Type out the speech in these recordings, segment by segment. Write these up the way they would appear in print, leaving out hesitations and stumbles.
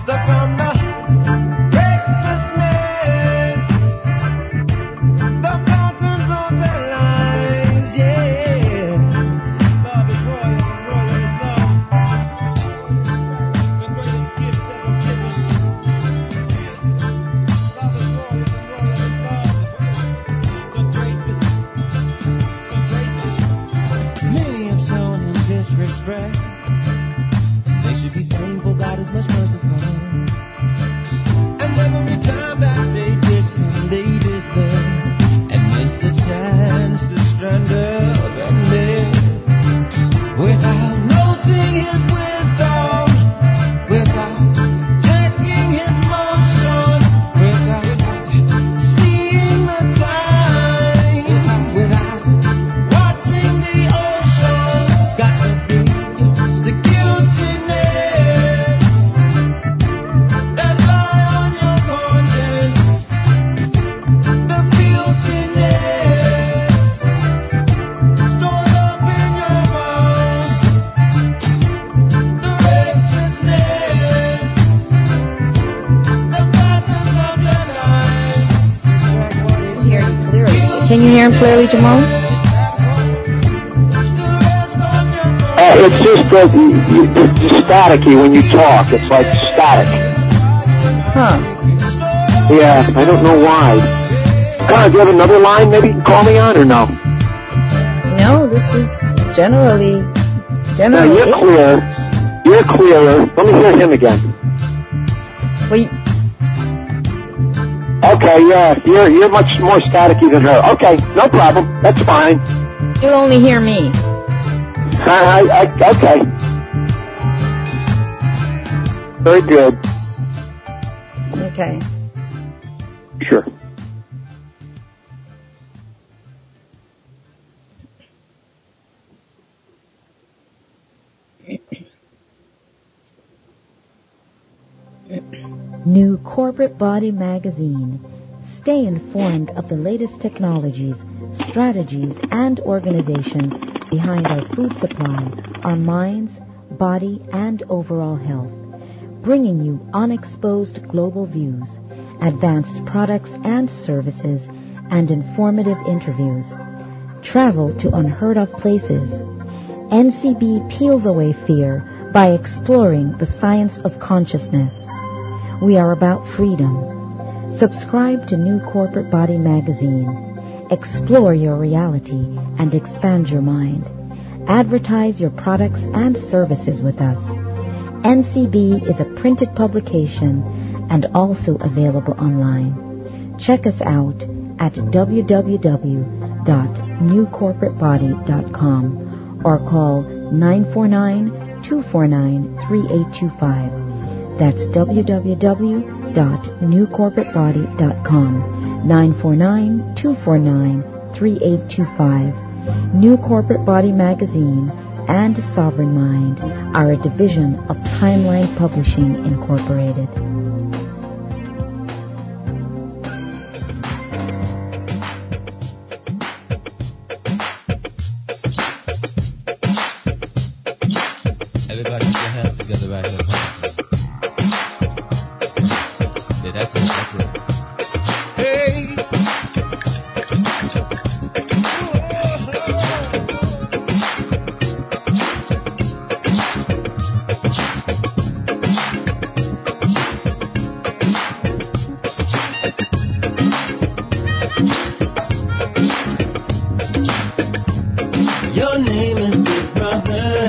Can you hear him clearly, Jamal? It's just it's staticky when you talk. It's like static. Huh. Yeah, I don't know why. Come on, do you have another line maybe you can call me on or no? No, this is generally. No, you're clear. You're clearer. Let me hear him again. Wait. Okay, yeah, you're much more staticky than her. Okay, no problem. That's fine. You'll only hear me. Okay. Very good. Okay. Sure. New Corporate Body Magazine. Stay informed of the latest technologies, strategies, and organizations behind our food supply, our minds, body, and overall health. Bringing you unexposed global views, advanced products and services, and informative interviews. Travel to unheard of places. NCB peels away fear by exploring the science of consciousness. We are about freedom. Subscribe to New Corporate Body Magazine. Explore your reality and expand your mind. Advertise your products and services with us. NCB is a printed publication and also available online. Check us out at www.newcorporatebody.com or call 949-249-3825. That's www.newcorporatebody.com, 949-249-3825. New Corporate Body Magazine and Sovereign Mind are a division of Timeline Publishing Incorporated. Everybody put your hands together right here. Yeah, that's it. Hey! Your name is Big Brother.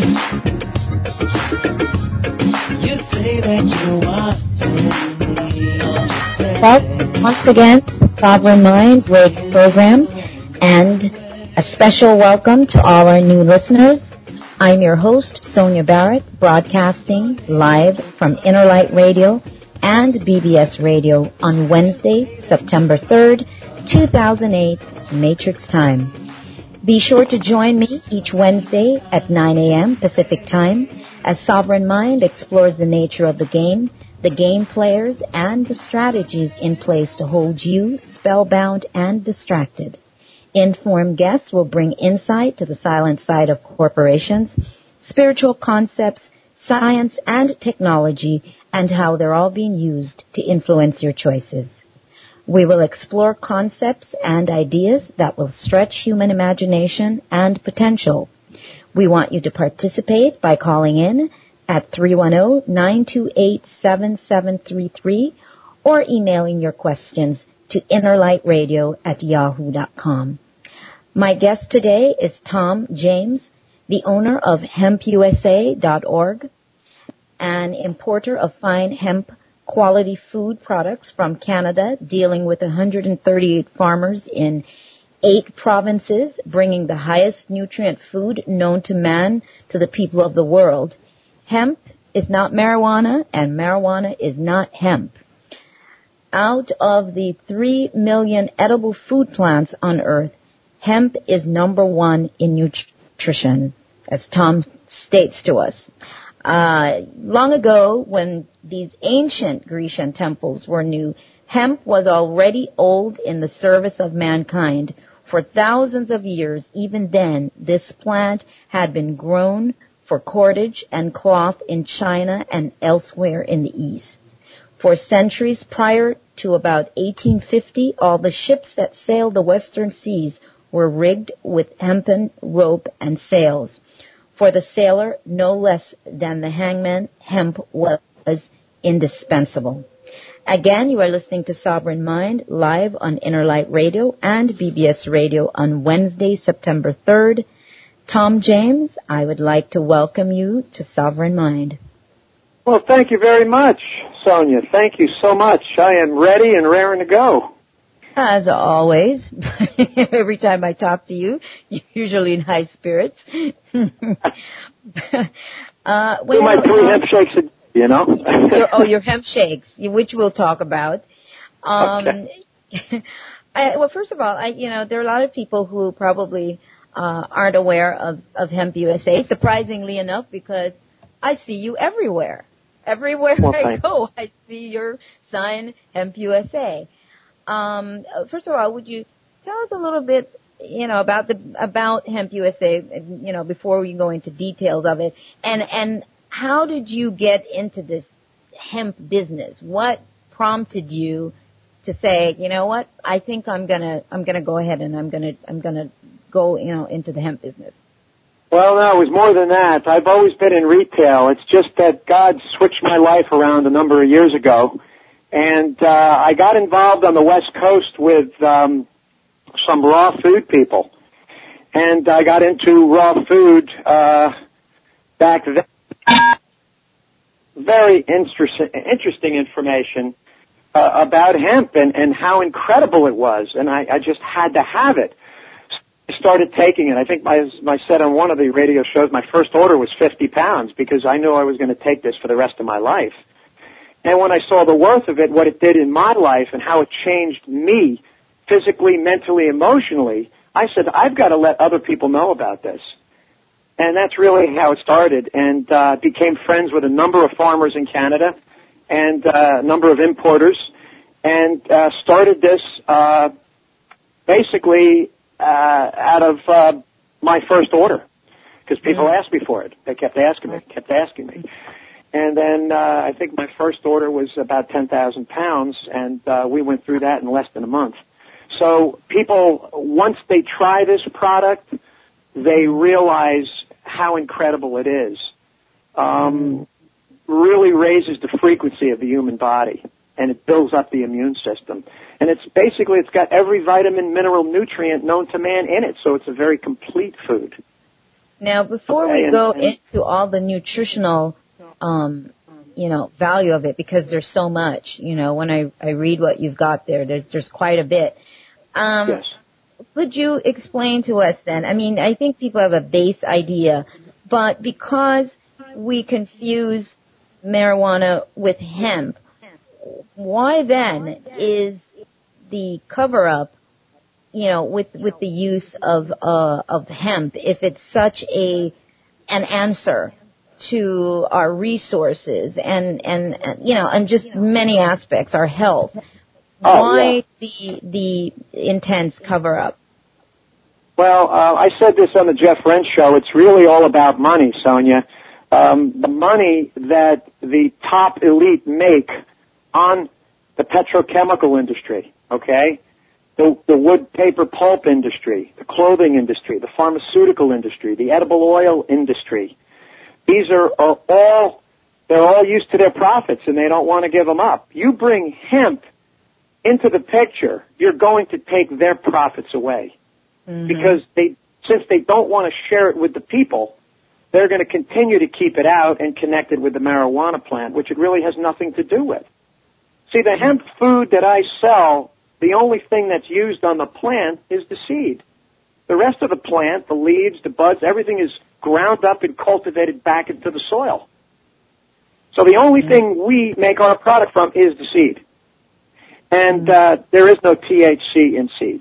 You say that you're watching me. Well, once again, Sovereign Mind Radio program, and a special welcome to all our new listeners. I'm your host, Sonia Barrett, broadcasting live from Inner Light Radio and BBS Radio on Wednesday, September 3rd, 2008, Matrix Time. Be sure to join me each Wednesday at 9 a.m. Pacific Time as Sovereign Mind explores the nature of the game players, and the strategies in place to hold you spellbound and distracted. Informed guests will bring insight to the silent side of corporations, spiritual concepts, science and technology, and how they're all being used to influence your choices. We will explore concepts and ideas that will stretch human imagination and potential. We want you to participate by calling in at 310-928-7733 or emailing your questions to innerlightradio@yahoo.com. My guest today is Tom James, the owner of hempusa.org, an importer of fine hemp quality food products from Canada, dealing with 138 farmers in 8 provinces, bringing the highest nutrient food known to man to the people of the world. Hemp is not marijuana, and marijuana is not hemp. Out of the 3 million edible food plants on Earth, hemp is number 1 in nutrition, as Tom states to us. Long ago, when these ancient Grecian temples were new, hemp was already old in the service of mankind. For thousands of years, even then, this plant had been grown for cordage and cloth in China and elsewhere in the East. For centuries prior to about 1850, all the ships that sailed the western seas were rigged with hempen rope and sails. For the sailor, no less than the hangman, hemp was indispensable. Again, you are listening to Sovereign Mind live on Inner Light Radio and BBS Radio on Wednesday, September 3rd. Tom James, I would like to welcome you to Sovereign Mind. Well, thank you very much, Sonia. Thank you so much. I am ready and raring to go. As always, every time I talk to you, you're usually in high spirits. Do my 3 hemp shakes, you know? your hemp shakes, which we'll talk about. Okay. Well, first of all, there are a lot of people who probably aren't aware of Hemp USA, surprisingly enough, because I see you everywhere. Everywhere I go, I see your sign, Hemp USA. First of all, would you tell us a little bit, about Hemp USA, before we go into details of it, and how did you get into this hemp business? What prompted you to say, you know what, I think I'm gonna go ahead and I'm gonna go, into the hemp business? Well, no, it was more than that. I've always been in retail. It's just that God switched my life around a number of years ago. And I got involved on the West Coast with some raw food people. And I got into raw food back then. Very interesting information about hemp and how incredible it was. And I just had to have it. I started taking it. I think I said on one of the radio shows, my first order was 50 pounds because I knew I was going to take this for the rest of my life. And when I saw the worth of it, what it did in my life and how it changed me physically, mentally, emotionally, I said, I've got to let other people know about this. And that's really how it started, and became friends with a number of farmers in Canada and a number of importers, and started this basically out of my first order, because people asked me for it. They kept asking me. And then I think my first order was about 10,000 pounds, and we went through that in less than a month. So people, once they try this product, they realize how incredible it is. Really raises the frequency of the human body, and it builds up the immune system. And it's got every vitamin, mineral, nutrient known to man in it, so it's a very complete food. Now, before we go into all the nutritional value of it, because there's so much, when I read what you've got there, there's quite a bit. Yes. Could you explain to us then? I mean, I think people have a base idea, but because we confuse marijuana with hemp, why then is the cover-up, with the use of hemp, if it's such an answer to our resources and just many aspects, our health? Why the intense cover-up? Well, I said this on the Jeff Rense show. It's really all about money, Sonia. the money that the top elite make on the petrochemical industry, okay? The wood, paper, pulp industry, the clothing industry, the pharmaceutical industry, the edible oil industry. These are all, they're all used to their profits and they don't want to give them up. You bring hemp into the picture, you're going to take their profits away. Mm-hmm. Because since they don't want to share it with the people, they're going to continue to keep it out and connect it with the marijuana plant, which it really has nothing to do with. See, the hemp food that I sell, the only thing that's used on the plant is the seed. The rest of the plant, the leaves, the buds, everything is ground up and cultivated back into the soil. So the only thing we make our product from is the seed. And there is no THC in seed.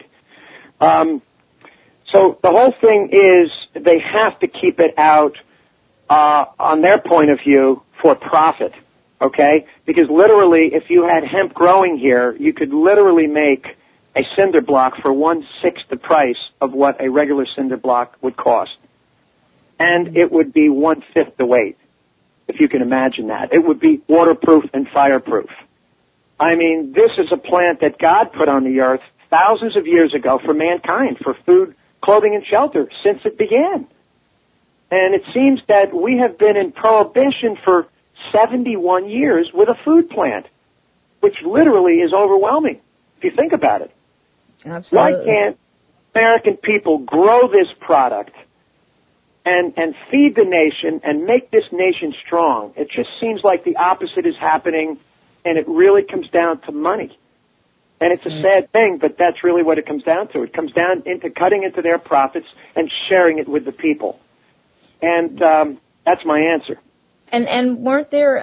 So the whole thing is they have to keep it out on their point of view for profit. Okay? Because literally, if you had hemp growing here, you could literally make a cinder block for 1/6 the price of what a regular cinder block would cost. And it would be 1/5 the weight, if you can imagine that. It would be waterproof and fireproof. I mean, this is a plant that God put on the earth thousands of years ago for mankind, for food, clothing, and shelter since it began. And it seems that we have been in prohibition for 71 years with a food plant, which literally is overwhelming, if you think about it. Absolutely. Why can't American people grow this product and feed the nation and make this nation strong? It just seems like the opposite is happening, and it really comes down to money. And it's a sad thing, but that's really what it comes down to. It comes down into cutting into their profits and sharing it with the people. And that's my answer. And weren't there,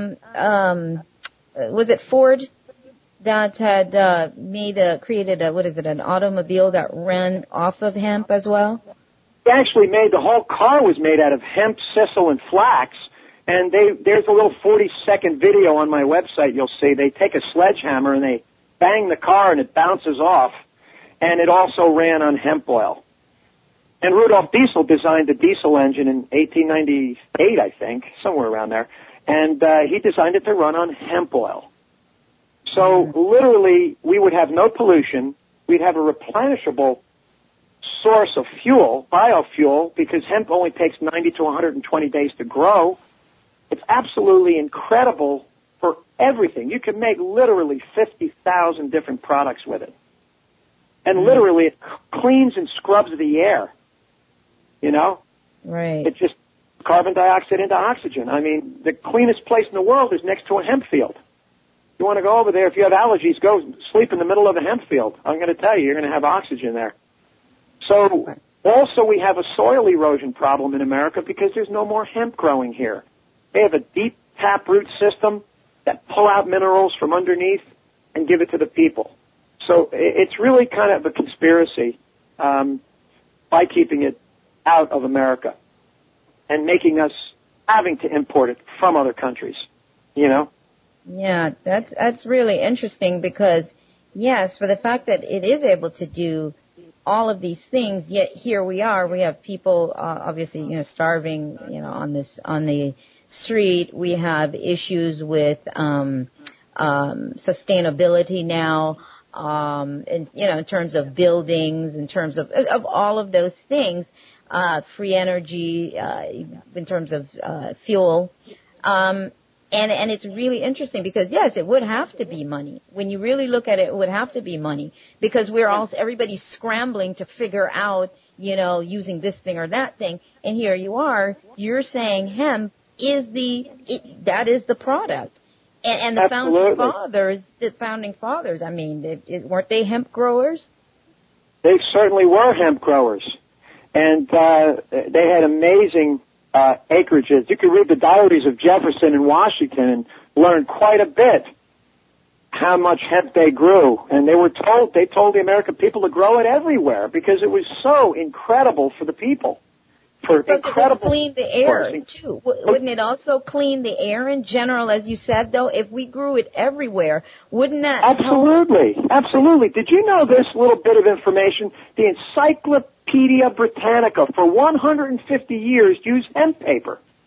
was it Ford that had created an automobile that ran off of hemp as well? They actually the whole car was made out of hemp, sisal, and flax. And there's a little 40-second video on my website you'll see. They take a sledgehammer and they bang the car and it bounces off. And it also ran on hemp oil. And Rudolf Diesel designed the diesel engine in 1898, I think, somewhere around there. And he designed it to run on hemp oil. So literally, we would have no pollution. We'd have a replenishable source of fuel, biofuel, because hemp only takes 90 to 120 days to grow. It's absolutely incredible for everything. You can make literally 50,000 different products with it. And literally, it cleans and scrubs the air. You know? Right. It just carbon dioxide into oxygen. I mean, the cleanest place in the world is next to a hemp field. You want to go over there, if you have allergies, go sleep in the middle of a hemp field. I'm going to tell you, you're going to have oxygen there. So, also we have a soil erosion problem in America because there's no more hemp growing here. They have a deep taproot system that pull out minerals from underneath and give it to the people. So it's really kind of a conspiracy by keeping it out of America and making us having to import it from other countries, you know? Yeah, that's really interesting because, yes, for the fact that it is able to do all of these things, yet here we have people obviously, starving, on the street. We have issues with sustainability now, in terms of buildings, in terms of all of those things, free energy, in terms of fuel. And it's really interesting because, yes, it would have to be money. When you really look at it, it would have to be money because everybody's scrambling to figure out, using this thing or that thing. And here you are, you're saying hemp that is the product. And the founding fathers, I mean, weren't they hemp growers? They certainly were hemp growers. And they had amazing acreages. You could read the diaries of Jefferson and Washington and learn quite a bit how much hemp they grew. And they told the American people to grow it everywhere because it was so incredible for the people. Because it would clean the air, too. Wouldn't it also clean the air in general, as you said, though? If we grew it everywhere, wouldn't that Absolutely. Help? Absolutely. Did you know this little bit of information? The Encyclopedia Britannica for 150 years used hemp paper.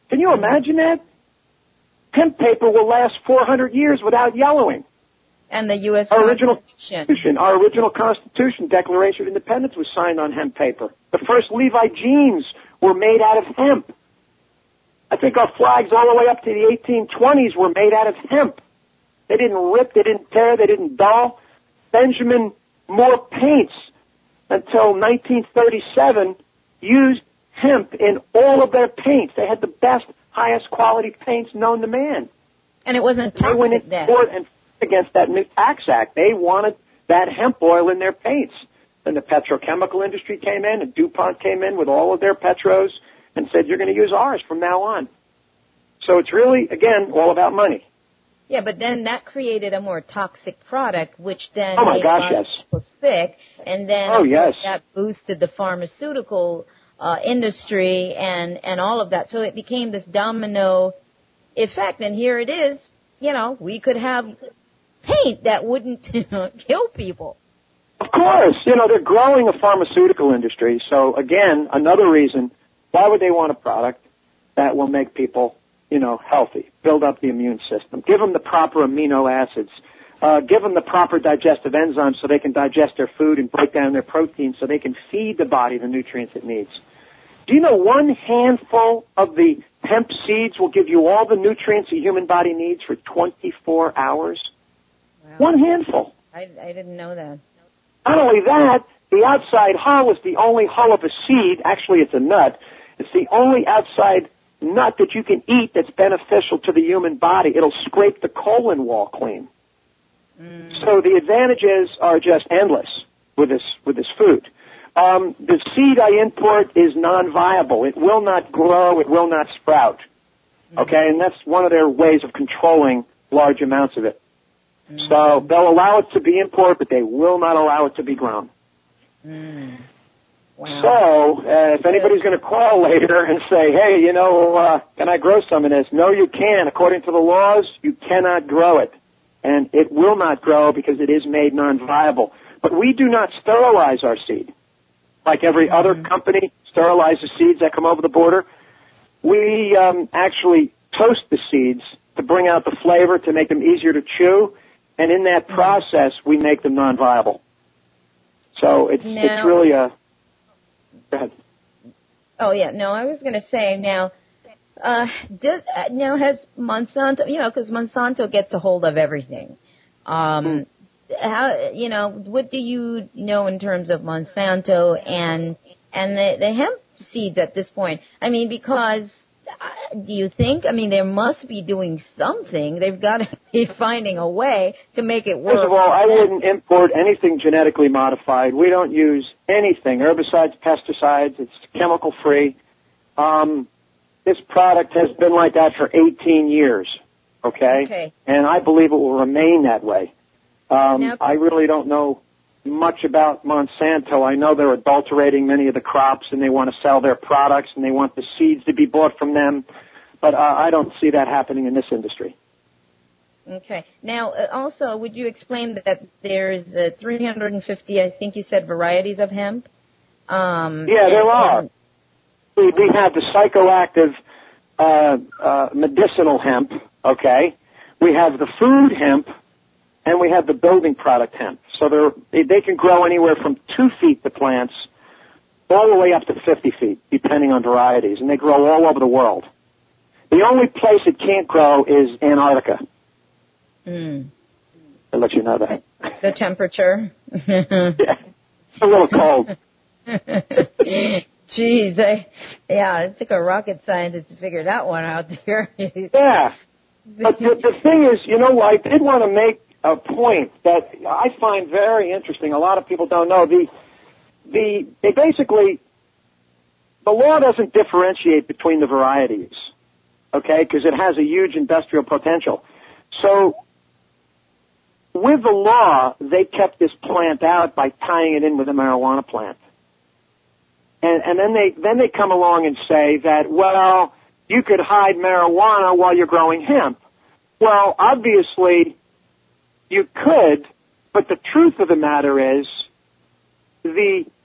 Can you imagine that? Hemp paper will last 400 years without yellowing. And the U.S. Our original Constitution, Declaration of Independence, was signed on hemp paper. The first Levi jeans were made out of hemp. I think our flags all the way up to the 1820s were made out of hemp. They didn't rip, they didn't tear, they didn't dull. Benjamin Moore paints until 1937 used hemp in all of their paints. They had the best, highest quality paints known to man. And it wasn't toxic. They went in court and against that new tax act. They wanted that hemp oil in their paints. Then the petrochemical industry came in, and DuPont came in with all of their petros and said, you're going to use ours from now on. So it's really, again, all about money. Yeah, but then that created a more toxic product, which then made a lot of people sick, and then that boosted the pharmaceutical industry and all of that. So it became this domino effect, and here it is. You know, we could have paint that wouldn't kill people. Of course. You know, they're growing a pharmaceutical industry. So, again, another reason, why would they want a product that will make people, you know, healthy, build up the immune system, give them the proper amino acids, give them the proper digestive enzymes so they can digest their food and break down their protein so they can feed the body the nutrients it needs. Do you know one handful of the hemp seeds will give you all the nutrients the human body needs for 24 hours? Wow. One handful. I didn't know that. Not only that, the outside hull is the only hull of a seed. Actually, it's a nut. It's the only outside nut that you can eat that's beneficial to the human body. It'll scrape the colon wall clean. So the advantages are just endless with this food. The seed I import is non-viable. It will not grow. It will not sprout. Okay, and that's one of their ways of controlling large amounts of it. So they'll allow it to be imported, but they will not allow it to be grown. Wow. So if anybody's going to call later and say, hey, you know, can I grow some of this? No, you can't. According to the laws, you cannot grow it. And it will not grow because it is made non-viable. But we do not sterilize our seed. Like every other company sterilizes seeds that come over the border. We actually toast the seeds to bring out the flavor, to make them easier to chew. And in that process, we make them non-viable. So it's really a... Go ahead. Oh, yeah. No, I was going to say, now has Monsanto, you know, because Monsanto gets a hold of everything. How, you know, what do you know in terms of Monsanto and the hemp seeds at this point? I mean, because do you think, I mean, they must be doing something. They've got to be finding a way to make it work. First of all, I wouldn't import anything genetically modified. We don't use anything, herbicides, pesticides. It's chemical-free. This product has been like that for 18 years, okay? And I believe it will remain that way. I really don't know much about Monsanto. I know they're adulterating many of the crops, and they want to sell their products, and they want the seeds to be bought from them. But I don't see that happening in this industry. Okay. Now, also, would you explain that there's 350, I think you said, varieties of hemp? Yeah, there are. We have the psychoactive medicinal hemp, okay? We have the food hemp, and we have the building product hemp. So they can grow anywhere from 2 feet, the plants, all the way up to 50 feet, depending on varieties, and they grow all over the world. The only place it can't grow is Antarctica. I'll let you know that. The temperature? Yeah, it's a little cold. Geez, it took a rocket scientist to figure that one out there. Yeah. But the thing is, you know, I did want to make a point that I find very interesting. A lot of people don't know. They basically, the law doesn't differentiate between the varieties, okay, because it has a huge industrial potential. So with the law, they kept this plant out by tying it in with a marijuana plant. And then they come along and say that, well, you could hide marijuana while you're growing hemp. Well, obviously, you could, but the truth of the matter is the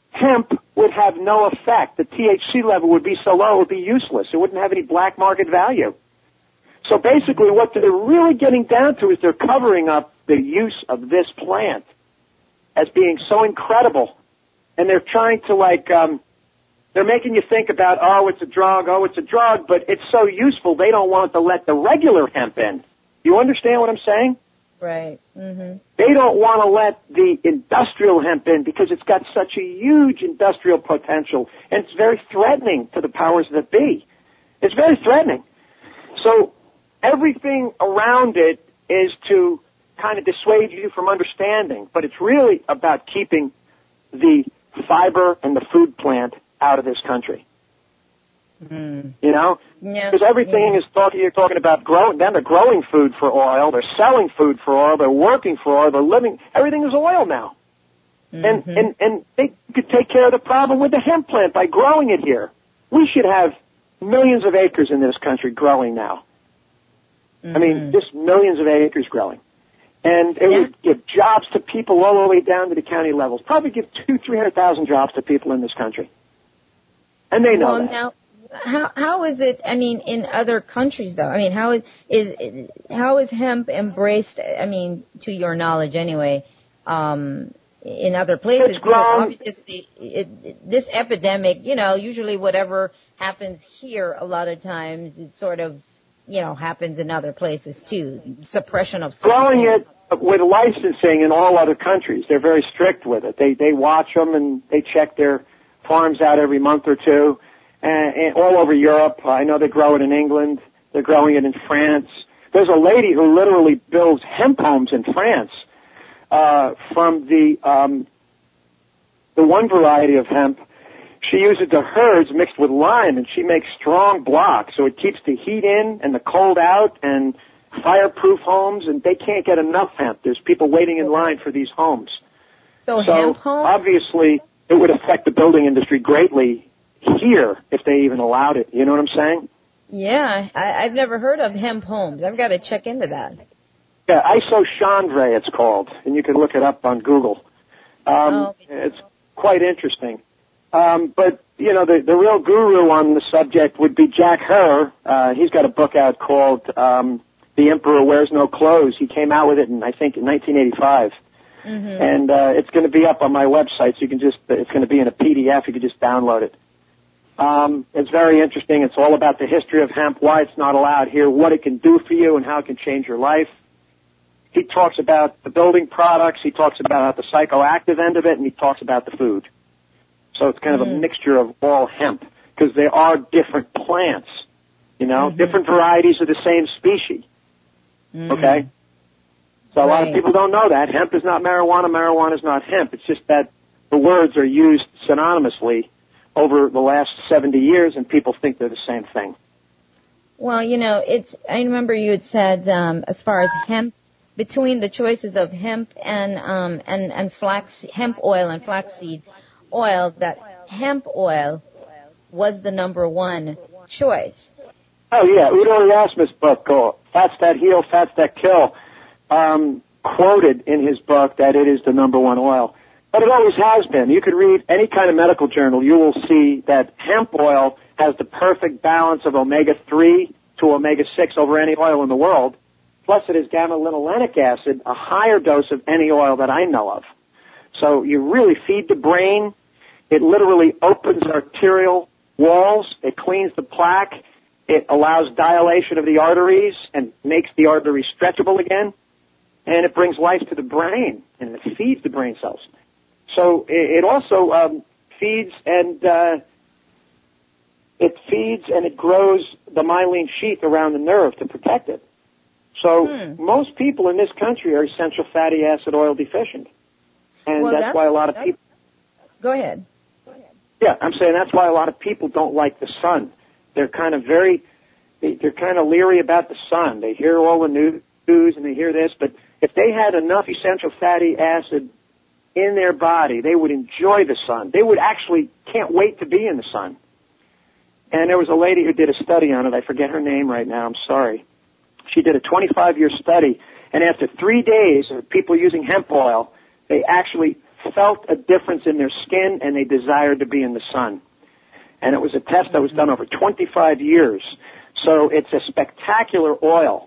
hemp would have no effect. The THC level would be so low it would be useless. It wouldn't have any black market value. So basically what they're really getting down to is they're covering up the use of this plant as being so incredible. And they're trying to they're making you think about, oh, it's a drug, but it's so useful they don't want to let the regular hemp in. You understand what I'm saying? Right. Mm-hmm. They don't want to let the industrial hemp in because it's got such a huge industrial potential, and it's very threatening to the powers that be. It's very threatening. So everything around it is to kind of dissuade you from understanding, but it's really about keeping the fiber and the food plant out of this country. Mm. You know? Yeah. Because everything is you're talking about growing, then they're growing food for oil, they're selling food for oil, they're working for oil, they're living, everything is oil now. Mm-hmm. And they could take care of the problem with the hemp plant by growing it here. We should have millions of acres in this country growing now. Mm-hmm. I mean, just millions of acres growing. And it would give jobs to people all the way down to the county levels. Probably give 300,000 jobs to people in this country. And they know that. Now, how is it, I mean, in other countries, though? I mean, how is hemp embraced, I mean, to your knowledge anyway, in other places? It's grown. Obviously, this epidemic, you know, usually whatever happens here a lot of times, it sort of, you know, happens in other places, too. Suppression of... Growing it with licensing in all other countries. They're very strict with it. They watch them and they check their farms out every month or two. And all over Europe. I know they grow it in England. They're growing it in France. There's a lady who literally builds hemp homes in France from the one variety of hemp. She uses the herds mixed with lime, and she makes strong blocks, so it keeps the heat in and the cold out, and fireproof homes, and they can't get enough hemp. There's people waiting in line for these homes. So hemp homes? Obviously, it would affect the building industry greatly here, if they even allowed it. You know what I'm saying? Yeah, I've never heard of hemp homes. I've got to check into that. Yeah, isochandre it's called, and you can look it up on Google. It's quite interesting. But, you know, the real guru on the subject would be Jack Herr. He's got a book out called The Emperor Wears No Clothes. He came out with it, I think, in 1985. Mm-hmm. And it's going to be up on my website, so you can it's going to be in a PDF. You can just download it. It's very interesting. It's all about the history of hemp, why it's not allowed here, what it can do for you, and how it can change your life. He talks about the building products. He talks about the psychoactive end of it, and he talks about the food. So it's kind of a mixture of all hemp, because they are different plants, you know, different varieties of the same species. Okay? So a lot of people don't know that. Hemp is not marijuana. Marijuana is not hemp. It's just that the words are used synonymously over the last 70 years, and people think they're the same thing. Well, you know, I remember you had said, as far as hemp, between the choices of hemp and hemp oil and flaxseed oil, that hemp oil was the number one choice. Oh, yeah. Udo Erasmus' book called Fats That Heal, Fats That Kill, quoted in his book that it is the number one oil. But it always has been. You could read any kind of medical journal. You will see that hemp oil has the perfect balance of omega-3 to omega-6 over any oil in the world. Plus, it has gamma-linolenic acid, a higher dose of any oil that I know of. So you really feed the brain. It literally opens arterial walls. It cleans the plaque. It allows dilation of the arteries and makes the arteries stretchable again. And it brings life to the brain, and it feeds the brain cells. So it also feeds and it grows the myelin sheath around the nerve to protect it. So most people in this country are essential fatty acid oil deficient. And that's why a lot of people... Go ahead. Yeah, I'm saying that's why a lot of people don't like the sun. They're kind of they're kind of leery about the sun. They hear all the news and they hear this, but if they had enough essential fatty acid in their body, they would enjoy the sun. They would actually can't wait to be in the sun. And there was a lady who did a study on it. I forget her name right now. I'm sorry. She did a 25-year study, and after 3 days of people using hemp oil, they actually felt a difference in their skin and they desired to be in the sun. And it was a test that was done over 25 years. So it's a spectacular oil.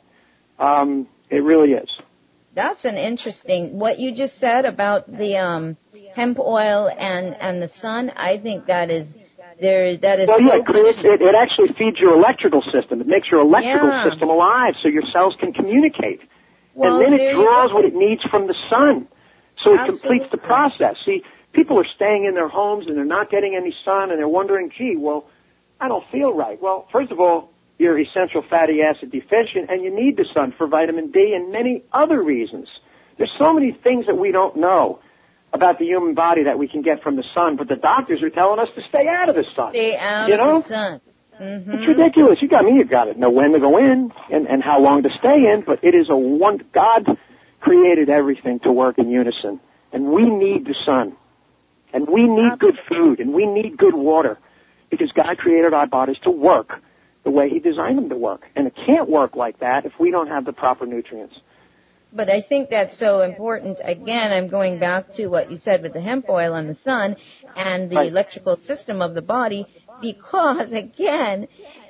It really is. That's an interesting, what you just said about the hemp oil and the sun. I think that is well, yeah, it actually feeds your electrical system. It makes your electrical system alive so your cells can communicate. Well, and then it draws what it needs from the sun. So it completes the process. See, people are staying in their homes and they're not getting any sun and they're wondering, gee, well, I don't feel right. Well, first of all, you're essential fatty acid deficient and you need the sun for vitamin D and many other reasons. There's so many things that we don't know about the human body that we can get from the sun, but the doctors are telling us to stay out of the sun. Stay out of the sun. Mm-hmm. It's ridiculous. You got to know when to go in and how long to stay in, but it is God created everything to work in unison, and we need the sun, and we need good food, and we need good water, because God created our bodies to work the way He designed them to work, and it can't work like that if we don't have the proper nutrients. But I think that's so important. Again, I'm going back to what you said with the hemp oil and the sun and the electrical system of the body, because again,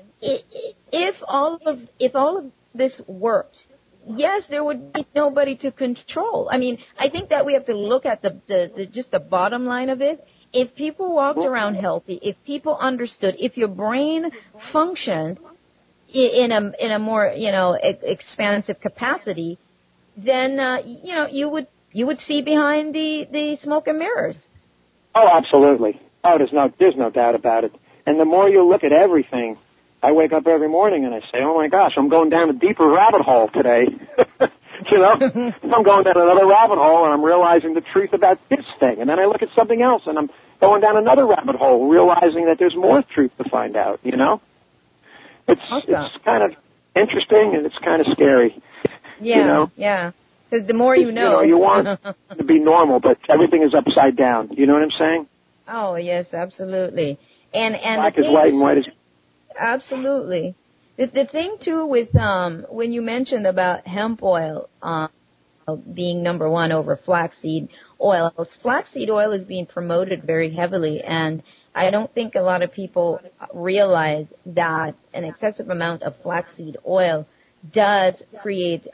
if all of this worked, yes, there would be nobody to control. I mean, I think that we have to look at just the bottom line of it. If people walked around healthy, if people understood, if your brain functioned in a more expansive capacity, then you would see behind the smoke and mirrors. Oh, absolutely. Oh, there's no doubt about it. And the more you look at everything, I wake up every morning and I say, oh my gosh, I'm going down a deeper rabbit hole today. I'm going down another rabbit hole and I'm realizing the truth about this thing. And then I look at something else and I'm going down another rabbit hole, realizing that there's more truth to find out, It's kind of interesting and it's kind of scary. Yeah, yeah. Because the more you know. You want to be normal, but everything is upside down. You know what I'm saying? Oh, yes, absolutely. And black is white and white is... Absolutely. The thing, too, with when you mentioned about hemp oil being number one over flaxseed oil, flaxseed oil is being promoted very heavily, and I don't think a lot of people realize that an excessive amount of flaxseed oil does create,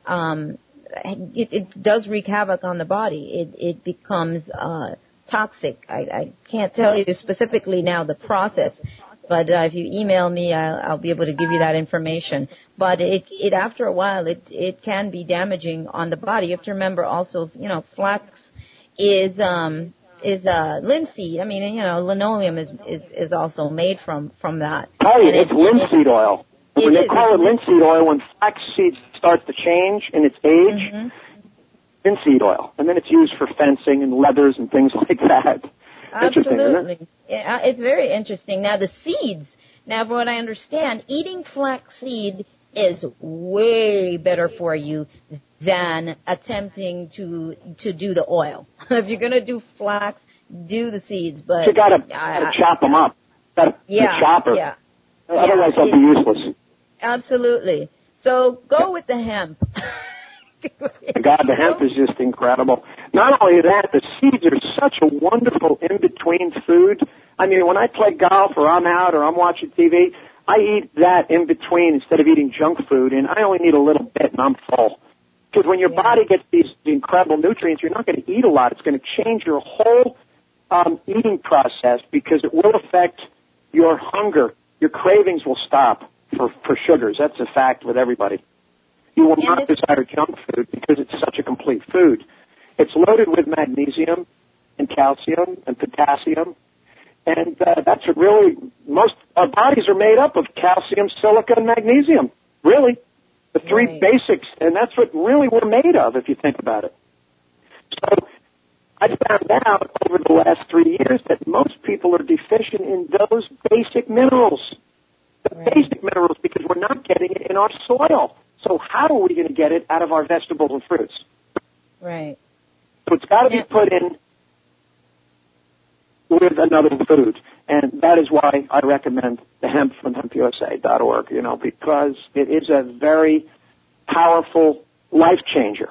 it does wreak havoc on the body. It becomes toxic. I can't tell you specifically now the process, but if you email me, I'll be able to give you that information. But it after a while, it can be damaging on the body. You have to remember also, flax is linseed. I mean, linoleum is also made from that. Oh, it's linseed oil. When they call it linseed oil, when flaxseed starts to change in its age, linseed oil. And then it's used for fencing and leathers and things like that. Absolutely. Isn't it? Yeah, it's very interesting. Now, the seeds. Now, from what I understand, eating flaxseed is way better for you than attempting to do the oil. If you're going to do flax, do the seeds. But you got to chop them up. Got a chopper. Yeah. Otherwise, they'll be useless. Absolutely. So go with the hemp. God, the hemp is just incredible. Not only that, the seeds are such a wonderful in-between food. I mean, when I play golf or I'm out or I'm watching TV, I eat that in between instead of eating junk food, and I only need a little bit and I'm full. Because when your body gets these incredible nutrients, you're not going to eat a lot. It's going to change your whole eating process because it will affect your hunger. Your cravings will stop for sugars. That's a fact with everybody. You will not desire junk food because it's such a complete food. It's loaded with magnesium and calcium and potassium. And that's what really, our bodies are made up of calcium, silica, and magnesium. Really. The three basics. And that's what really we're made of, if you think about it. So I found out over the last 3 years that most people are deficient in those basic minerals. The basic minerals, because we're not getting it in our soil. So how are we going to get it out of our vegetables and fruits? Right. So it's got to be put in with another food. And that is why I recommend the hemp from hempusa.org, because it is a very powerful life changer.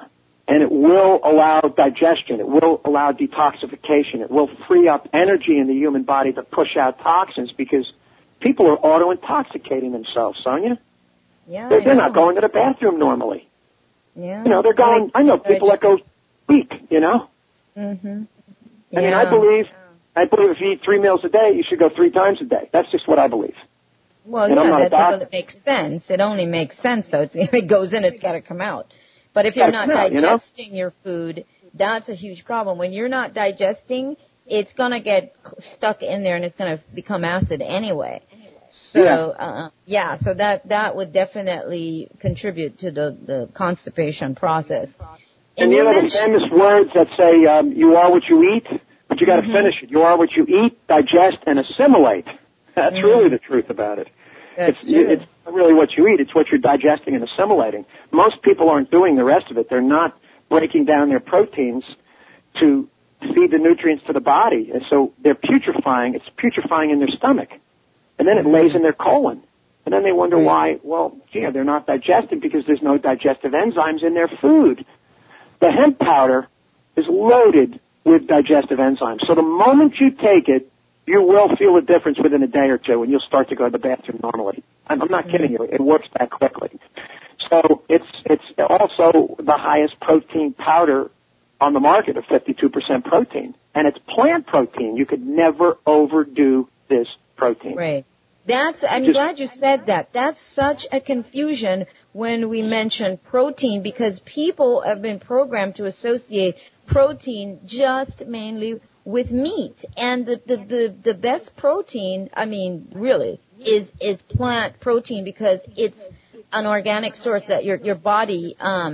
and it will allow digestion. It will allow detoxification. It will free up energy in the human body to push out toxins because people are auto-intoxicating themselves, Sonia. Yeah, They're not going to the bathroom normally. Yeah. You know, they're going, I know people that go week, you know. Mm-hmm. I mean, I believe if you eat 3 meals a day, you should go 3 times a day. That's just what I believe. Well, and that makes sense. It only makes sense, though. If it goes in, it's got to come out. But if you're not digesting your food, that's a huge problem. When you're not digesting, it's going to get stuck in there, and it's going to become acid anyway. So, so that would definitely contribute to the constipation process. And you know the famous words that say, you are what you eat, but you got to finish it. You are what you eat, digest, and assimilate. That's really the truth about it. It's not really what you eat. It's what you're digesting and assimilating. Most people aren't doing the rest of it. They're not breaking down their proteins to feed the nutrients to the body. And so they're putrefying. It's putrefying in their stomach. And then it lays in their colon. And then they wonder why, well, they're not digesting because there's no digestive enzymes in their food. The hemp powder is loaded with digestive enzymes. So the moment you take it, you will feel a difference within a day or two, and you'll start to go to the bathroom normally. I'm not kidding you. It works that quickly. So it's also the highest protein powder on the market of 52% protein. And it's plant protein. You could never overdo this protein. Right. I'm glad you said that. That's such a confusion when we mention protein because people have been programmed to associate protein just mainly with meat. And the best protein, I mean, really, is plant protein because it's an organic source that your body,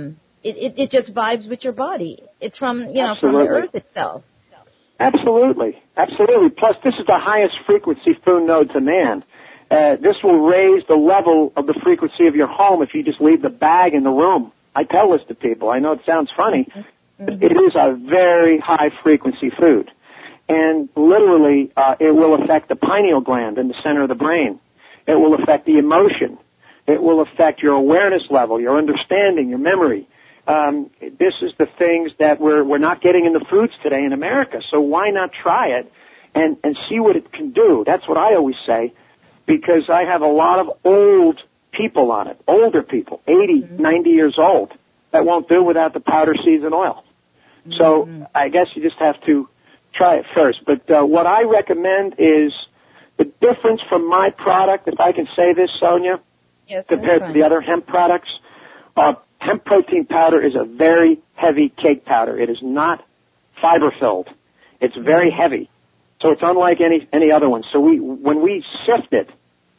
it just vibes with your body. It's from the earth itself. Absolutely. Absolutely. Plus, this is the highest frequency food node to man. This will raise the level of the frequency of your home if you just leave the bag in the room. I tell this to people. I know it sounds funny, but it is a very high frequency food. And literally, it will affect the pineal gland in the center of the brain. It will affect the emotion. It will affect your awareness level, your understanding, your memory. This is the things that we're not getting in the foods today in America. So why not try it and see what it can do? That's what I always say, because I have a lot of old people on it, older people, 80, 90 years old, that won't do without the powder, seeds, and oil. So I guess you just have to try it first. But what I recommend is the difference from my product, if I can say this, Sonia, compared to the other hemp products. Hemp protein powder is a very heavy cake powder. It is not fiber-filled. It's very heavy. So it's unlike any other one. So when we sift it,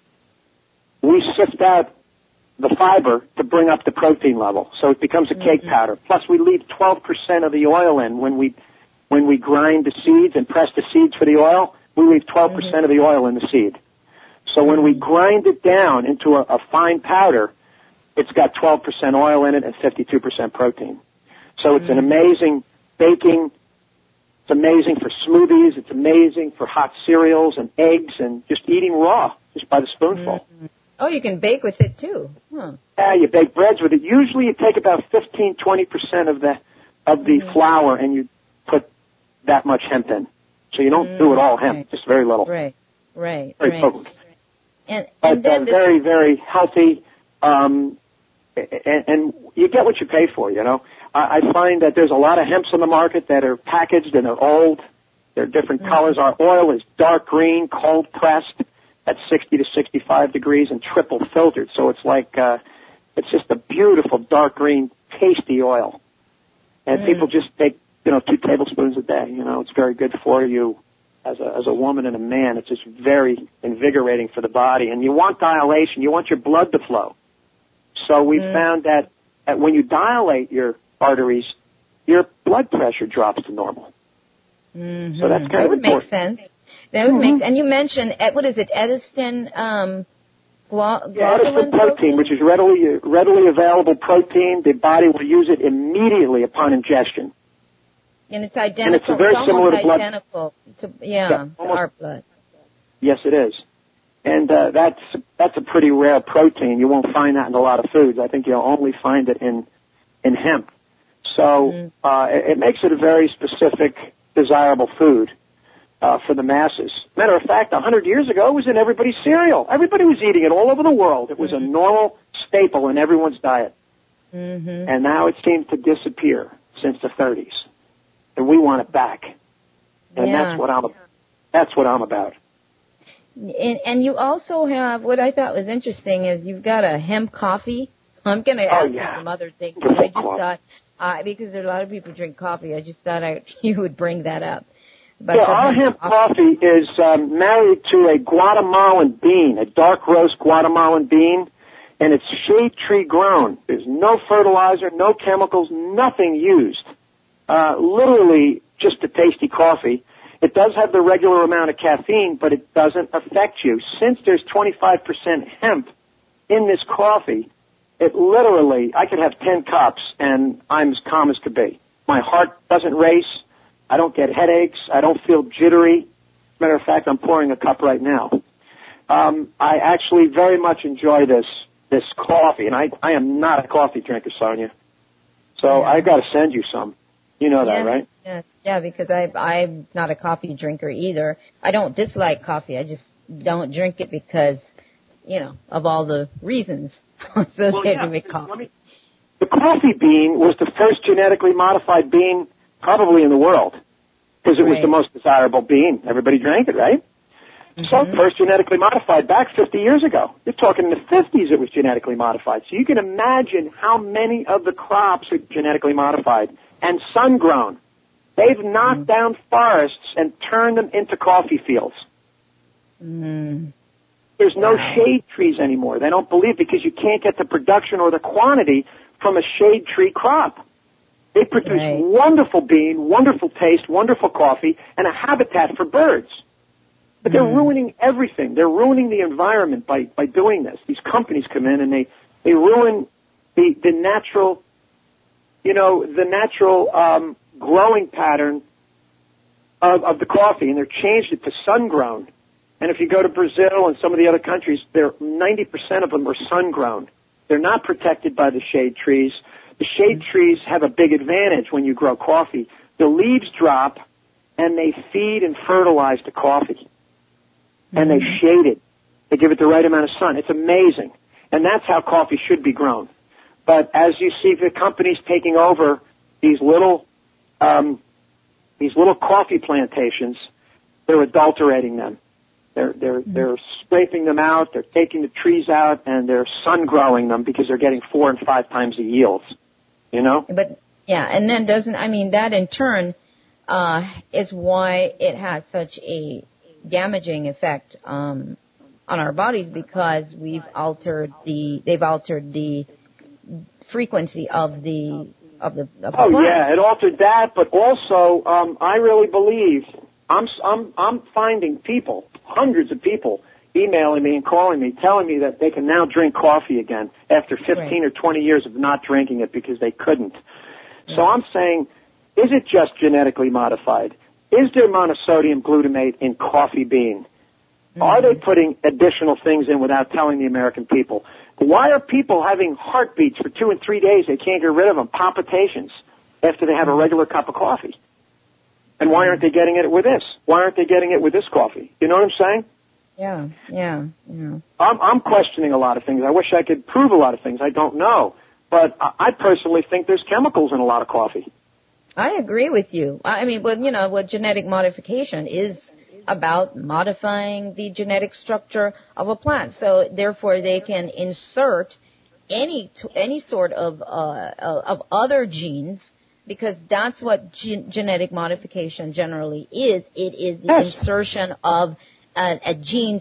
we sift out the fiber to bring up the protein level. So it becomes a cake powder. Plus we leave 12% of the oil in when we grind the seeds and press the seeds for the oil. We leave 12% of the oil in the seed. So when we grind it down into a fine powder, it's got 12% oil in it and 52% protein. So it's an amazing baking. It's amazing for smoothies. It's amazing for hot cereals and eggs and just eating raw, just by the spoonful. Oh, you can bake with it too. Huh. Yeah, you bake breads with it. Usually you take about 15-20% of the flour and you put that much hemp in. So you don't do it all hemp, just very little. Right. Very potent. And then very, very healthy. And you get what you pay for, you know. I find that there's a lot of hemps on the market that are packaged and they're old. They're different colors. Our oil is dark green, cold pressed at 60 to 65 degrees and triple filtered. So it's like, it's just a beautiful dark green, tasty oil. And people just take, 2 tablespoons a day. It's very good for you as a woman and a man. It's just very invigorating for the body. And you want dilation. You want your blood to flow. So we found that when you dilate your arteries, your blood pressure drops to normal. So that's kind of important. That would make sense. That would make. And you mentioned what is it? Ediston Ediston protein, which is readily available protein. The body will use it immediately upon ingestion. And it's identical. And it's very similar to blood. Identical to our blood. Yes, it is. And that's a pretty rare protein. You won't find that in a lot of foods. I think you'll only find it in hemp. So it makes it a very specific, desirable food for the masses. Matter of fact, 100 years ago, it was in everybody's cereal. Everybody was eating it all over the world. It was a normal staple in everyone's diet. And now it seems to disappear since the 30s. And we want it back. And that's what I'm about. And you also have, what I thought was interesting is you've got a hemp coffee. I'm going to ask you some other things. I just thought, because there are a lot of people who drink coffee, I just thought you would bring that up. But our hemp coffee is married to a Guatemalan bean, a dark roast Guatemalan bean, and it's shade tree grown. There's no fertilizer, no chemicals, nothing used. Literally just a tasty coffee. It does have the regular amount of caffeine, but it doesn't affect you. Since there's 25% hemp in this coffee, it literally, I could have 10 cups and I'm as calm as could be. My heart doesn't race. I don't get headaches. I don't feel jittery. Matter of fact, I'm pouring a cup right now. I actually very much enjoy this coffee, and I am not a coffee drinker, Sonia. So I got to send you some. You know that, right? Yes. Yeah, because I'm not a coffee drinker either. I don't dislike coffee. I just don't drink it because, of all the reasons associated with coffee. The coffee bean was the first genetically modified bean probably in the world because it was the most desirable bean. Everybody drank it, right? So first genetically modified back 50 years ago. You're talking in the 50s it was genetically modified. So you can imagine how many of the crops are genetically modified and sun-grown. They've knocked down forests and turned them into coffee fields. There's no shade trees anymore. They don't believe because you can't get the production or the quantity from a shade tree crop. They produce wonderful bean, wonderful taste, wonderful coffee, and a habitat for birds. But they're ruining everything. They're ruining the environment by doing this. These companies come in and they ruin the natural, growing pattern of the coffee, and they've changed it to sun-grown. And if you go to Brazil and some of the other countries, 90% of them are sun-grown. They're not protected by the shade trees. The shade trees have a big advantage when you grow coffee. The leaves drop, and they feed and fertilize the coffee. And they shade it. They give it the right amount of sun. It's amazing. And that's how coffee should be grown. But as you see the companies taking over these little coffee plantations, they're adulterating them. They're scraping them out, they're taking the trees out, and they're sun growing them because they're getting 4 and 5 times the yields. But and then that in turn is why it has such a damaging effect on our bodies, because they've altered the frequency of the plant. Yeah, it altered that, but also I really believe I'm finding people, hundreds of people, emailing me and calling me, telling me that they can now drink coffee again after 15 or 20 years of not drinking it because they couldn't. So I'm saying, is it just genetically modified? Is there monosodium glutamate in coffee bean? Are they putting additional things in without telling the American people? Why are people having heartbeats for 2 and 3 days? They can't get rid of them, palpitations, after they have a regular cup of coffee. And why aren't they getting it with this? Why aren't they getting it with this coffee? You know what I'm saying? Yeah. I'm questioning a lot of things. I wish I could prove a lot of things. I don't know. But I personally think there's chemicals in a lot of coffee. I agree with you. What genetic modification is about modifying the genetic structure of a plant. So therefore they can insert any sort of other genes, because that's what genetic modification generally is. It is the insertion of a gene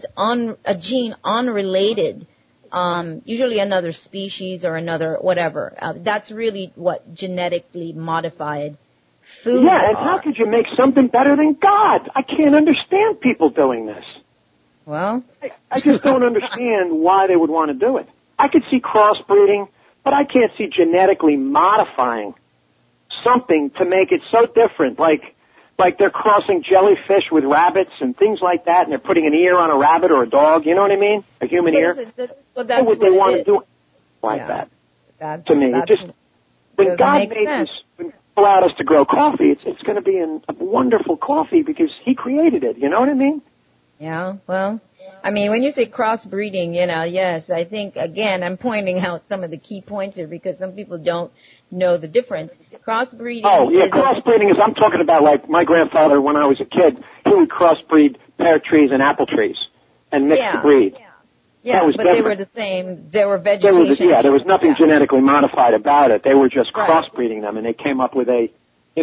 unrelated, usually another species or another whatever. That's really what genetically modified foods are. Yeah, and how could you make something better than God? I can't understand people doing this. Well, I just don't understand why they would want to do it. I could see crossbreeding, but I can't see genetically modifying something to make it so different, like they're crossing jellyfish with rabbits and things like that, and they're putting an ear on a rabbit or a dog, you know what I mean? A human ear. Well, why would they want to do it like that? To me, when Doesn't God make made sense. this, when He allowed us to grow coffee, it's going to be a wonderful coffee because He created it. You know what I mean? Yeah, well, I mean, when you say crossbreeding, yes, I think, again, I'm pointing out some of the key points here because some people don't know the difference. Crossbreeding crossbreeding is, I'm talking about like my grandfather when I was a kid, he would crossbreed pear trees and apple trees and mix the breed. Yeah, but different. they were the same. They were vegetation. There was nothing genetically modified about it. They were just crossbreeding them, and they came up with a,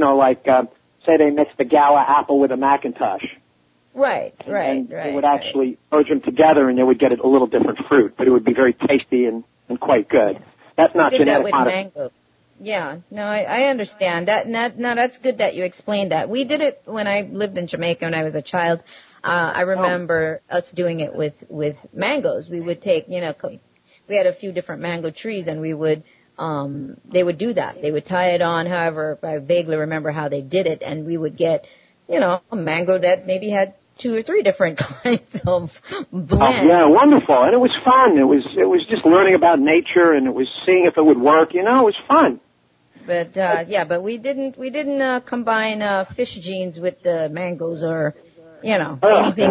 say they mixed the Gala apple with a Macintosh. Right. They would actually merge them together, and they would get a little different fruit, but it would be very tasty and quite good. Yeah. That's not genetic modification. Mango. Yeah, no, I understand that. Now, that's good that you explained that. We did it when I lived in Jamaica when I was a child. I remember us doing it with mangoes. We would take, we had a few different mango trees, and we would, they would do that. They would tie it on. However, I vaguely remember how they did it, and we would get, a mango that maybe had 2 or 3 different kinds of blend. Oh, yeah, wonderful, and it was fun. It was just learning about nature, and it was seeing if it would work. It was fun. But but we didn't combine fish genes with the mangoes or anything.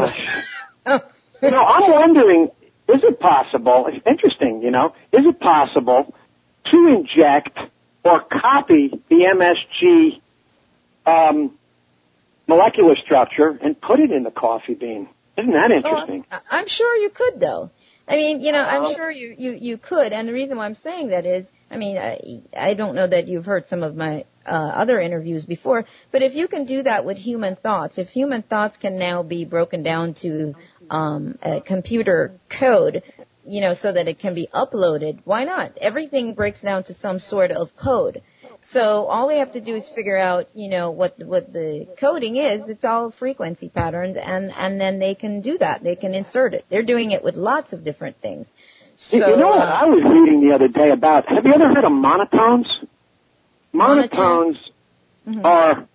I'm wondering, is it possible? It's interesting, is it possible to inject or copy the MSG molecular structure and put it in the coffee bean? Isn't that interesting? I'm sure you could, though. I mean, I'm sure you could, and the reason why I'm saying that is, I mean, I don't know that you've heard some of my other interviews before, but if you can do that with human thoughts, if human thoughts can now be broken down to a computer code, so that it can be uploaded, why not? Everything breaks down to some sort of code. So all we have to do is figure out, what the coding is. It's all frequency patterns, and then they can do that. They can insert it. They're doing it with lots of different things. So, you know what I was reading the other day about? Have you ever heard of monotones? Monotones are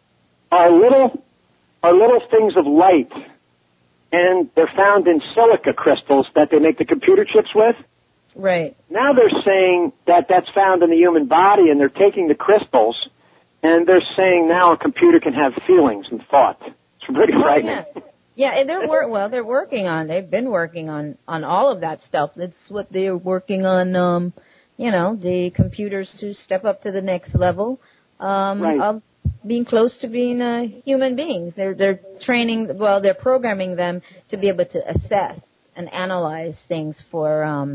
little things of light, and they're found in silica crystals that they make the computer chips with. Right. Now they're saying that that's found in the human body, and they're taking the crystals, and they're saying now a computer can have feelings and thought. It's pretty frightening. Yeah, and they're working on. They've been working on all of that stuff. That's what they're working on. The computers to step up to the next level of being close to being human beings. They're training. Well, they're programming them to be able to assess and analyze things for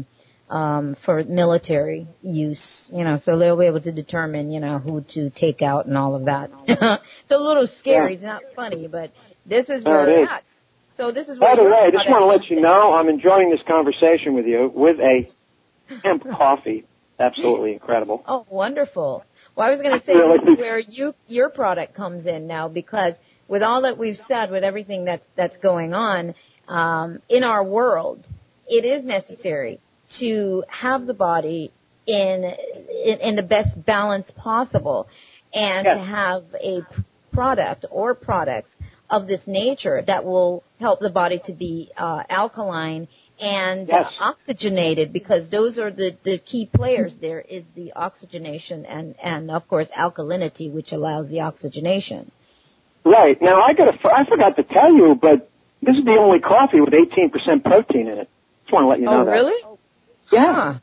military use, so they'll be able to determine, who to take out and all of that. It's a little scary. It's not funny, but this is where we're at. So this is where. By the way, I just want to let you know I'm enjoying this conversation with you with a hemp coffee. Absolutely incredible. Oh, wonderful. Well, I was going to say this is where your product comes in now, because with all that we've said, with everything that's going on in our world, it is necessary to have the body in the best balance possible, and to have a product or products of this nature that will help the body to be alkaline and oxygenated, because those are the key players. There is the oxygenation and of course alkalinity, which allows the oxygenation. Right. Now I forgot to tell you, but this is the only coffee with 18% protein in it. Just want to let you know that. Oh, really? Yeah.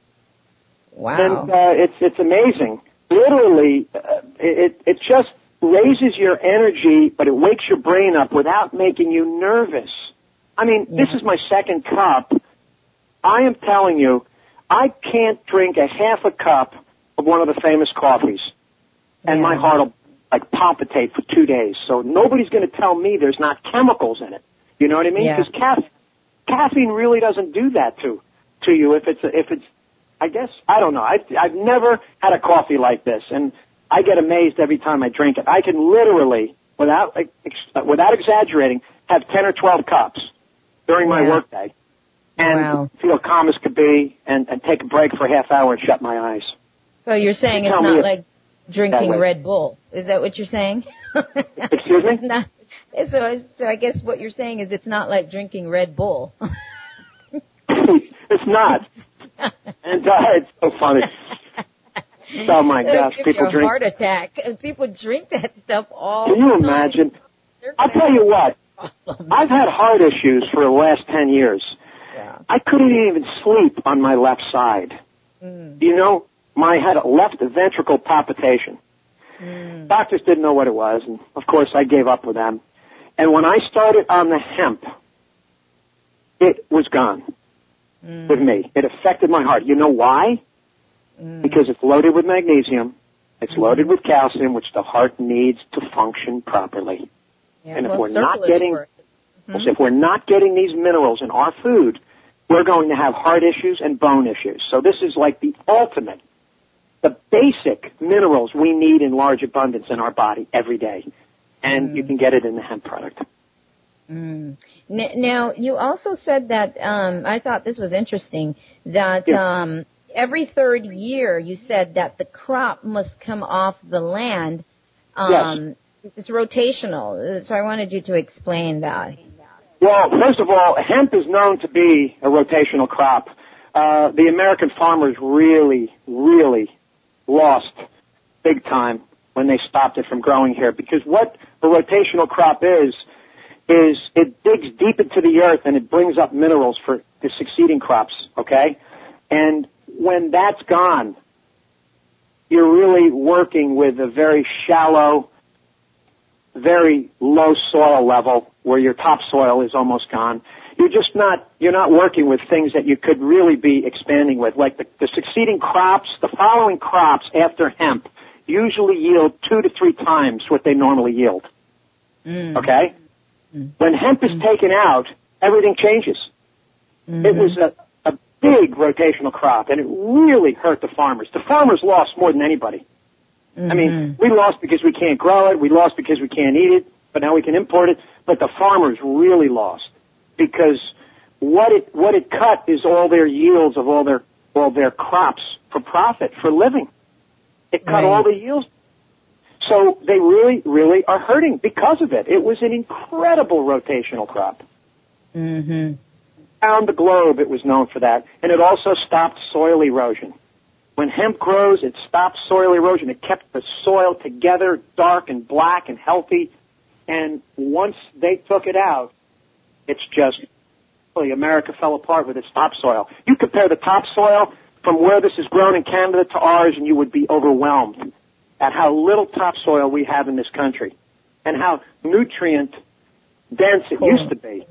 Wow. And it's amazing. Literally, it just raises your energy, but it wakes your brain up without making you nervous. I mean, this is my second cup. I am telling you, I can't drink a half a cup of one of the famous coffees, and my heart will palpitate for 2 days. So nobody's going to tell me there's not chemicals in it. You know what I mean? Because caffeine really doesn't do that to you. If it's, I guess, I don't know. I've never had a coffee like this, and I get amazed every time I drink it. I can literally, without exaggerating, have 10 or 12 cups during my workday, and feel calm as could be, and take a break for a half hour and shut my eyes. So you're saying it's not like drinking Red Bull. Is that what you're saying? Excuse me? So I guess what you're saying is it's not like drinking Red Bull. It's not. And it's so funny. Oh my gosh, It'll give people you a drink. heart attack. And people drink that stuff all Can you the time. imagine? They're I'll gonna tell you what. problems. I've had heart issues for the last 10 years. Yeah. I couldn't even sleep on my left side. You know, I had a left ventricle palpitation. Doctors didn't know what it was, and of course I gave up with them. And when I started on the hemp, it was gone with me. It affected my heart. You know why? Because it's loaded with magnesium. It's loaded with calcium, which the heart needs to function properly. Yeah, and if well, we're not circulatory getting, work. if we're not getting these minerals in our food, we're going to have heart issues and bone issues. So this is like the ultimate, the basic minerals we need in large abundance in our body every day. And you can get it in the hemp product. Now, you also said that, I thought this was interesting, that every third year you said that the crop must come off the land. Yes. It's rotational, so I wanted you to explain that. Well, first of all, hemp is known to be a rotational crop. The American farmers really, really lost big time when they stopped it from growing here, because what a rotational crop is it digs deep into the earth and it brings up minerals for the succeeding crops, okay? And when that's gone, you're really working with a very shallow, very low soil level where your topsoil is almost gone. You're not working with things that you could really be expanding with, like the succeeding crops, the following crops after hemp usually yield 2 to 3 times what they normally yield. Okay? When hemp is taken out, everything changes. It was a big rotational crop, and it really hurt the farmers. The farmers lost more than anybody. I mean, we lost because we can't grow it. We lost because we can't eat it, but now we can import it. But the farmers really lost because what it cut is all their yields of all their crops for profit, for living. It cut all the yields. So they really, really are hurting because of it. It was an incredible rotational crop. Around the globe, it was known for that. And it also stopped soil erosion. When hemp grows, it stops soil erosion. It kept the soil together, dark and black and healthy. And once they took it out, it's just, America fell apart with its topsoil. You compare the topsoil from where this is grown in Canada to ours, and you would be overwhelmed at how little topsoil we have in this country and how nutrient dense it used to be.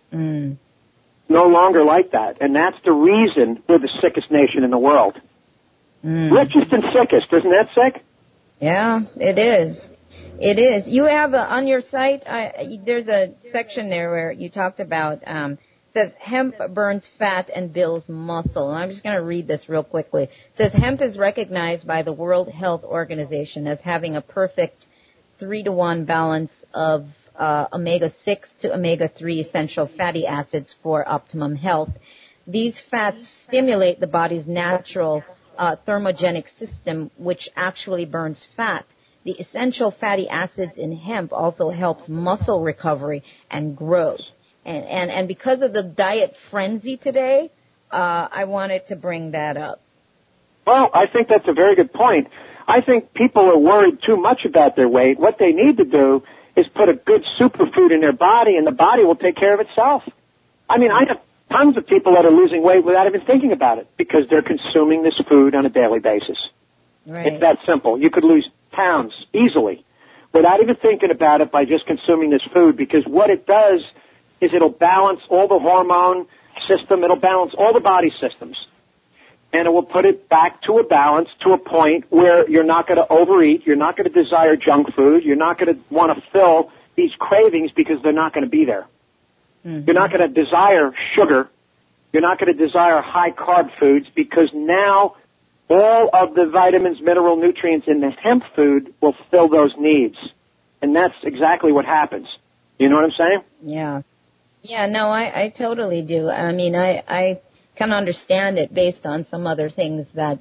No longer like that. And that's the reason we're the sickest nation in the world. Richest and sickest. Isn't that sick? Yeah, it is. It is. You have on your site, there's a section there where you talked about, says hemp burns fat and builds muscle. And I'm just going to read this real quickly. It says hemp is recognized by the World Health Organization as having a perfect 3-to-1 balance of omega-6 to omega-3 essential fatty acids for optimum health. These fats stimulate the body's natural thermogenic system, which actually burns fat. The essential fatty acids in hemp also helps muscle recovery and growth. And because of the diet frenzy today, I wanted to bring that up. Well, I think that's a very good point. I think people are worried too much about their weight. What they need to do is put a good superfood in their body, and the body will take care of itself. I mean, I have tons of people that are losing weight without even thinking about it because they're consuming this food on a daily basis. Right. It's that simple. You could lose pounds easily without even thinking about it by just consuming this food, because what it does is it'll balance all the hormone system, it'll balance all the body systems, and it will put it back to a balance, to a point where you're not going to overeat, you're not going to desire junk food, you're not going to want to fill these cravings because they're not going to be there. You're not going to desire sugar, you're not going to desire high-carb foods, because now all of the vitamins, mineral, nutrients in the hemp food will fill those needs. And that's exactly what happens. You know what I'm saying? Yeah. Yeah, no, I totally do. I mean, I can understand it based on some other things that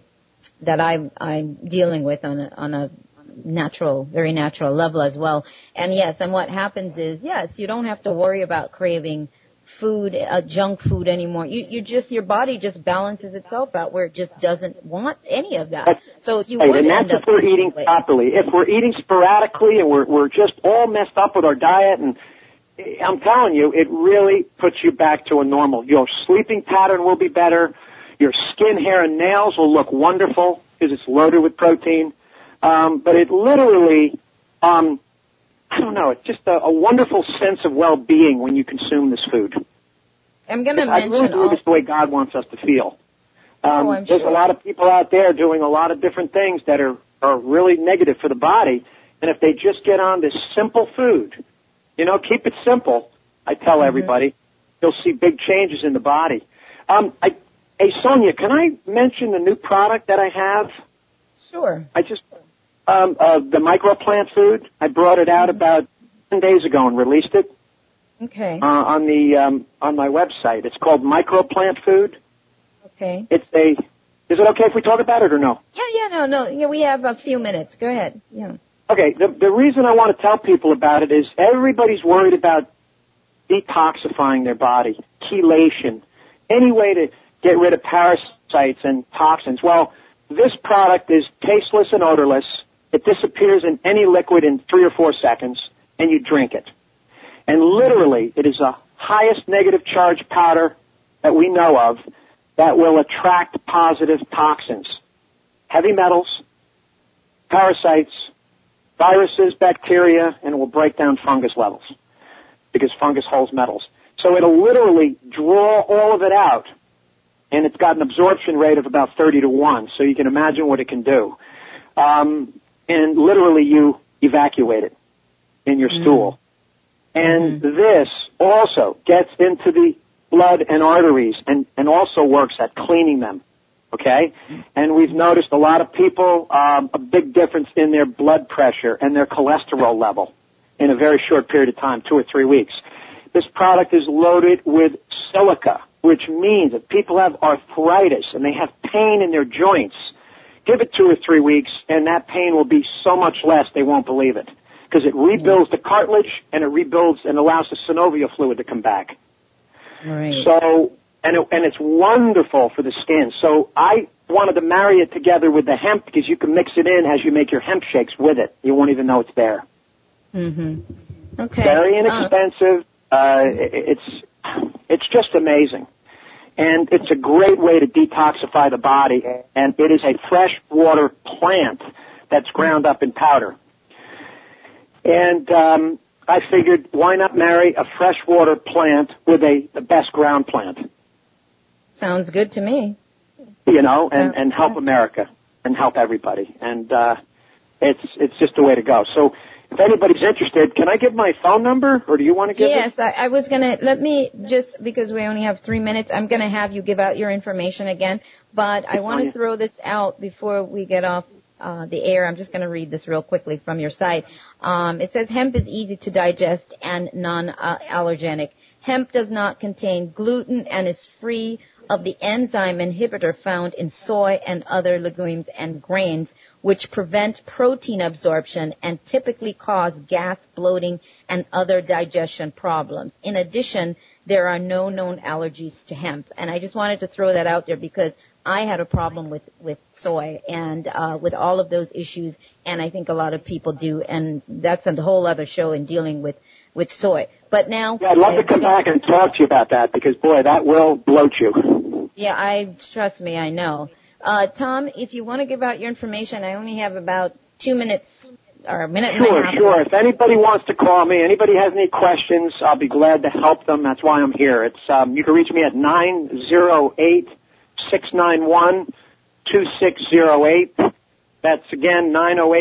I'm dealing with on a natural, very natural level as well. And yes, and what happens is, yes, you don't have to worry about craving food, junk food anymore. Your body just balances itself out where it just doesn't want any of that. So you right, would and end that's up if we're eating properly. If we're eating sporadically and we're just all messed up with our diet, and I'm telling you, it really puts you back to a normal. Your sleeping pattern will be better. Your skin, hair, and nails will look wonderful because it's loaded with protein. But it literally, I don't know, it's just a wonderful sense of well-being when you consume this food. I'm going to mention... I really believe it's the way God wants us to feel. I'm there's sure. a lot of people out there doing a lot of different things that are really negative for the body, and if they just get on this simple food, keep it simple, I tell everybody, you'll see big changes in the body. Hey, Sonia, can I mention the new product that I have? Sure. I just... the microplant food, I brought it out about 10 days ago and released it. Okay. On my website. It's called Microplant Food. Okay. Is it okay if we talk about it or no? No. Yeah, we have a few minutes. Go ahead. Yeah. Okay. The reason I want to tell people about it is everybody's worried about detoxifying their body, chelation, any way to get rid of parasites and toxins. Well, this product is tasteless and odorless. It disappears in any liquid in 3 or 4 seconds, and you drink it. And literally, it is the highest negative charge powder that we know of that will attract positive toxins, heavy metals, parasites, viruses, bacteria, and it will break down fungus levels because fungus holds metals. So it'll literally draw all of it out, and it's got an absorption rate of about 30-1, so you can imagine what it can do. And literally you evacuate it in your stool. And this also gets into the blood and arteries and also works at cleaning them, okay? And we've noticed a lot of people, a big difference in their blood pressure and their cholesterol level in a very short period of time, 2 or 3 weeks. This product is loaded with silica, which means if people have arthritis and they have pain in their joints, give it 2 or 3 weeks and that pain will be so much less they won't believe it. Because it rebuilds the cartilage and it rebuilds and allows the synovial fluid to come back. Right. So, and it's wonderful for the skin. So I wanted to marry it together with the hemp because you can mix it in as you make your hemp shakes with it. You won't even know it's there. Okay. Very inexpensive. It's just amazing. And it's a great way to detoxify the body. And it is a freshwater plant that's ground up in powder. And I figured, why not marry a freshwater plant with the best ground plant? Sounds good to me. And help America and help everybody. And it's just the way to go. So if anybody's interested, can I give my phone number, or do you want to give it? Yes, I was going to, let me just, because we only have 3 minutes, I'm going to have you give out your information again. But I want to throw this out before we get off the air. I'm just going to read this real quickly from your site. It says hemp is easy to digest and non-allergenic. Hemp does not contain gluten and is free of the enzyme inhibitor found in soy and other legumes and grains, which prevent protein absorption and typically cause gas, bloating, and other digestion problems. In addition, there are no known allergies to hemp. And I just wanted to throw that out there because I had a problem with soy and with all of those issues, and I think a lot of people do, and that's a whole other show in dealing with soy. But now... Yeah, I'd love to come back and talk to you about that because, boy, that will bloat you. Yeah, trust me, I know. Tom, if you want to give out your information, I only have about 2 minutes or a minute and a half. Sure. If anybody wants to call me, anybody has any questions, I'll be glad to help them. That's why I'm here. It's you can reach me at 908-691-2608. That's, again,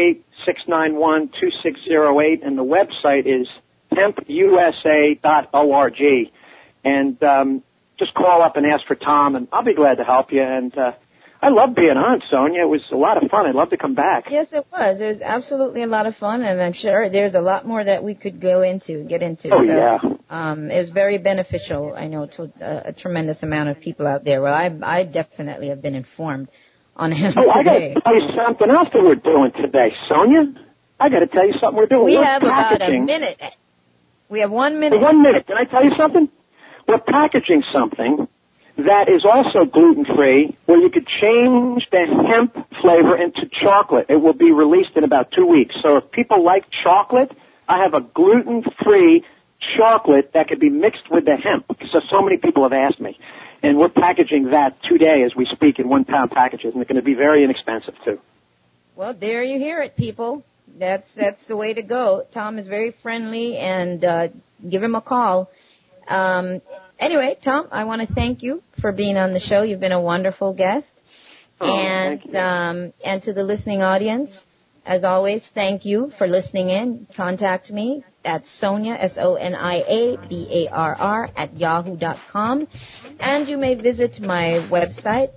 908-691-2608, and the website is hempusa.org. And just call up and ask for Tom, and I'll be glad to help you. And I love being on, Sonia. It was a lot of fun. I'd love to come back. Yes, it was. It was absolutely a lot of fun, and I'm sure there's a lot more that we could get into. Oh, yeah. It was very beneficial, I know, to a tremendous amount of people out there. Well, I definitely have been informed on hemp today. I got to tell you something else that we're doing today, Sonia. I got to tell you something we're doing. We have about a minute. We have 1 minute. 1 minute. Can I tell you something? we're packaging something that is also gluten-free, where you could change the hemp flavor into chocolate. It will be released in about 2 weeks. So if people like chocolate, I have a gluten-free chocolate that could be mixed with the hemp. So many people have asked me. And we're packaging that today as we speak in 1 pound packages, and they're going to be very inexpensive, too. Well, there you hear it, people. That's the way to go. Tom is very friendly, and give him a call. Anyway, Tom, I want to thank you for being on the show. You've been a wonderful guest. Thank you. And to the listening audience, as always, thank you for listening in. Contact me at Sonia, SONIABARR, @yahoo.com. And you may visit my website,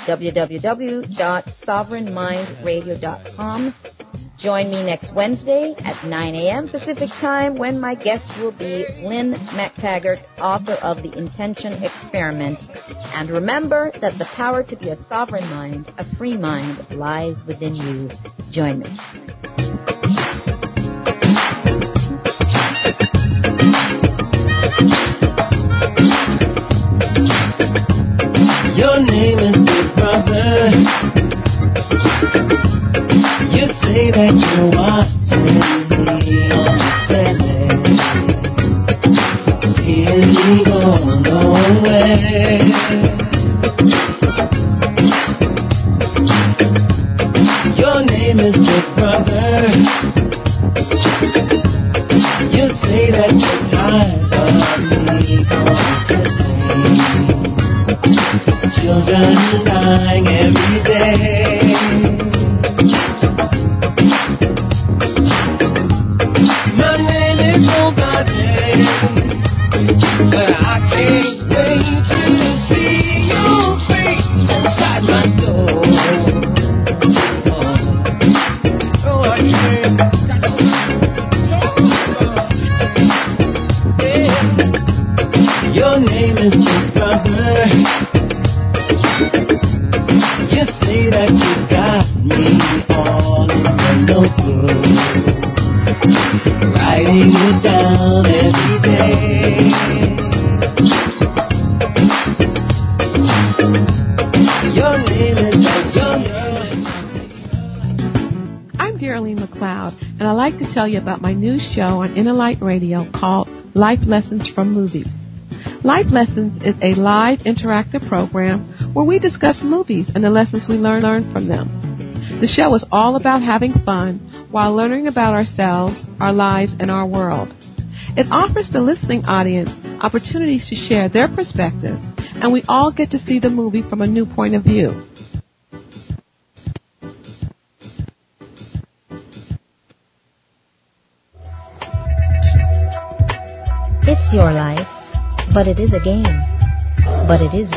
www.sovereignmindradio.com. Join me next Wednesday at 9 a.m. Pacific Time when my guest will be Lynn McTaggart, author of The Intention Experiment. And remember that the power to be a sovereign mind, a free mind, lies within you. Join me. Your name is Big Brother. You say that you're watching me on the tele. Seeing me go nowhere. Your name is Big Brother. You say that you're tired of me constantly. Children dying every day. My name is nobody, but I can't wait to see your face inside my door. Oh, I can't. Yeah. Your name is Big Brother. You say that you got me all in the notebook, writing it down every day. Your name is your name. I'm Geraldine McLeod, and I'd like to tell you about my new show on Inner Light Radio called Life Lessons from Movies. Life Lessons is a live interactive program where we discuss movies and the lessons we learn from them. The show is all about having fun while learning about ourselves, our lives, and our world. It offers the listening audience opportunities to share their perspectives, and we all get to see the movie from a new point of view. It's your life, but it is a game. But it is